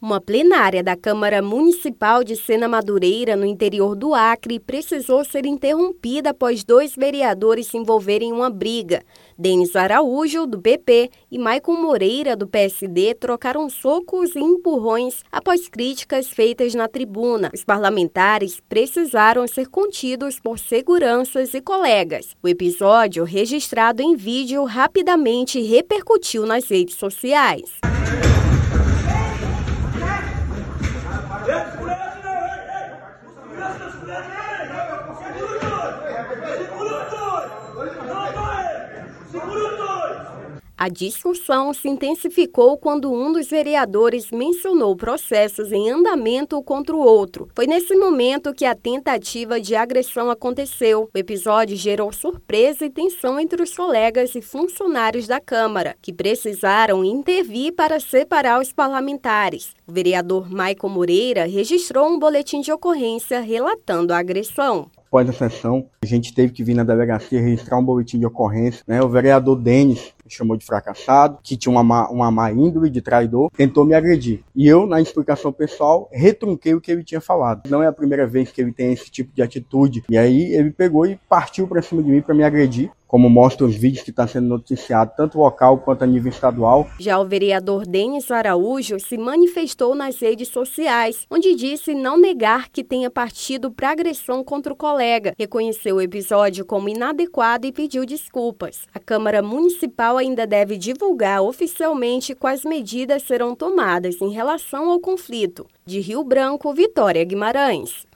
Uma plenária da Câmara Municipal de Sena Madureira, no interior do Acre, precisou ser interrompida após dois vereadores se envolverem em uma briga. Denis Araújo, do PP, e Maicon Moreira, do PSD, trocaram socos e empurrões após críticas feitas na tribuna. Os parlamentares precisaram ser contidos por seguranças e colegas. O episódio, registrado em vídeo, rapidamente repercutiu nas redes sociais. A discussão se intensificou quando um dos vereadores mencionou processos em andamento contra o outro. Foi nesse momento que a tentativa de agressão aconteceu. O episódio gerou surpresa e tensão entre os colegas e funcionários da Câmara, que precisaram intervir para separar os parlamentares. O vereador Maicon Moreira registrou um boletim de ocorrência relatando a agressão. Após a sessão, a gente teve que vir na delegacia registrar um boletim de ocorrência. O vereador Denis me chamou de fracassado, que tinha uma má índole, de traidor, tentou me agredir. E eu, na explicação pessoal, retrunquei o que ele tinha falado. Não é a primeira vez que ele tem esse tipo de atitude. E aí ele pegou e partiu para cima de mim para me agredir, como mostra os vídeos que está sendo noticiado, tanto local quanto a nível estadual. Já o vereador Denis Araújo se manifestou nas redes sociais, onde disse não negar que tenha partido para agressão contra o colega, reconheceu o episódio como inadequado e pediu desculpas. A Câmara Municipal ainda deve divulgar oficialmente quais medidas serão tomadas em relação ao conflito. De Rio Branco, Vitória Guimarães.